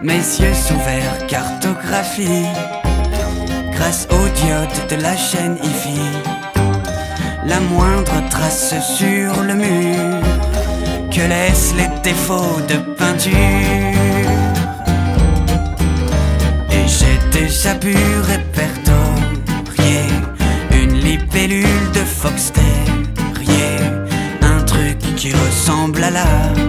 Mes yeux s'ouverts, cartographie, grâce au diode de la chaîne IFI. La moindre trace sur le mur que laissent les défauts de peinture. Et j'ai déjà pu répertorier une libellule de fox terrier, un truc qui ressemble à la